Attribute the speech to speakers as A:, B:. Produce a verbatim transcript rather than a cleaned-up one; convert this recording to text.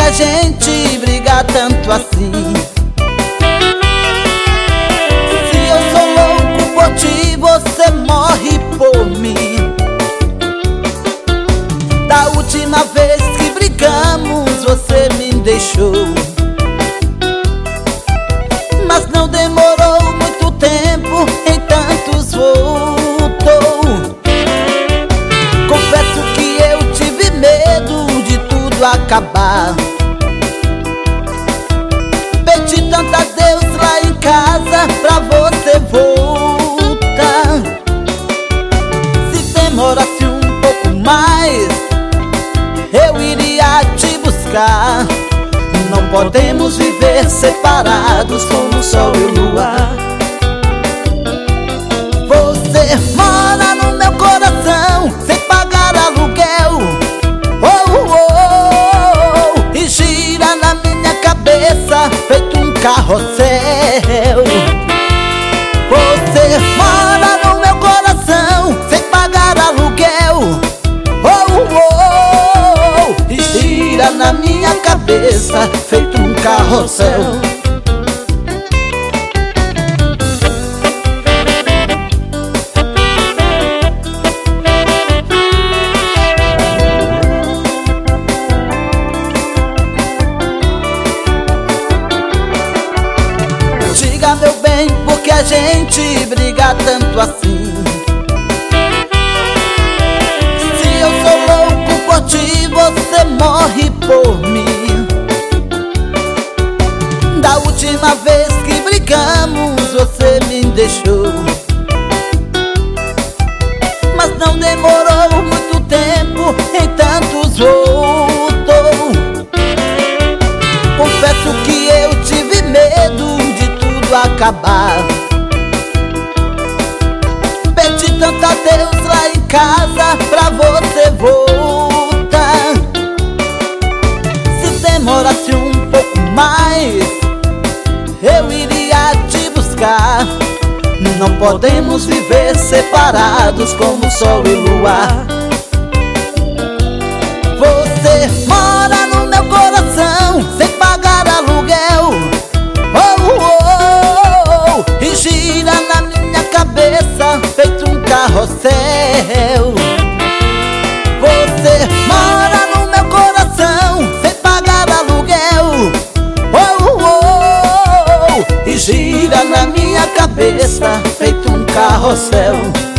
A: a gente briga tanto assim? Se eu sou louco por ti, você morre por mim. Da última vez que brigamos, você me deixou, mas não demorou muito tempo, em tantos voltou. Confesso que eu tive medo de tudo acabar. Pedi tanto a Deus lá em casa pra você voltar. Se demorasse um pouco mais, eu iria te buscar. Não podemos viver separados como sol e lua. Você mora no meu coração sem pagar aluguel, oh, oh, oh, e gira na minha cabeça feito um carrossel. Você mora no meu coração sem pagar aluguel, oh, oh, oh, e gira na minha cabeça feito um carrossel. Diga, meu bem, por que a gente briga tanto assim? Se eu sou louco por ti, você morre por mim. Da última vez que brigamos, você me deixou, mas não demorou muito tempo, em tantos voltou. Confesso que eu tive medo de tudo acabar. Pedi tanto a Deus lá em casa pra você voltar. Se demorasse um pouco mais, eu iria te buscar. Não podemos viver separados como sol e lua. Você mora no meu coração sem pagar aluguel, oh, oh, oh, e gira na minha cabeça feito um carrossel. Você mora no meu coração sem pagar aluguel, oh, oh, oh, e gira na minha cabeça feito um carrossel.